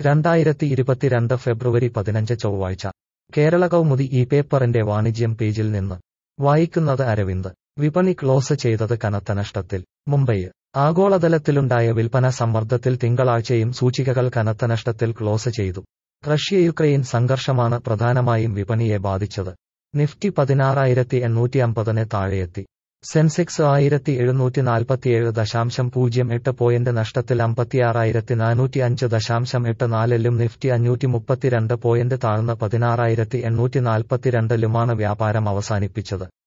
2022 ഫെബ്രുവരി 15 ചൊവ്വാഴ്ച കേരള കൗമുദി ഈ പേപ്പറിന്റെ വാണിജ്യം പേജിൽ നിന്ന് വായിക്കുന്നത് അരവിന്ദ്. വിപണി ക്ലോസ് ചെയ്തത് കനത്ത നഷ്ടത്തിൽ. മുംബൈ. ആഗോളതലത്തിലുണ്ടായ വിൽപ്പന സമ്മർദ്ദത്തിൽ തിങ്കളാഴ്ചയും സൂചികകൾ കനത്ത നഷ്ടത്തിൽ ക്ലോസ് ചെയ്തു. റഷ്യ-യുക്രൈൻ സംഘർഷമാണ് പ്രധാനമായും വിപണിയെ ബാധിച്ചത്. നിഫ്റ്റി 16,850 താഴെയെത്തി. സെൻസെക്സ് 1747.08 പോയിന്റ് നഷ്ടത്തിൽ 56,405.84 നിഫ്റ്റി 532 പോയിന്റ് താഴ്ന്ന് 16,842 ലുമാണ് വ്യാപാരം അവസാനിപ്പിച്ചത്.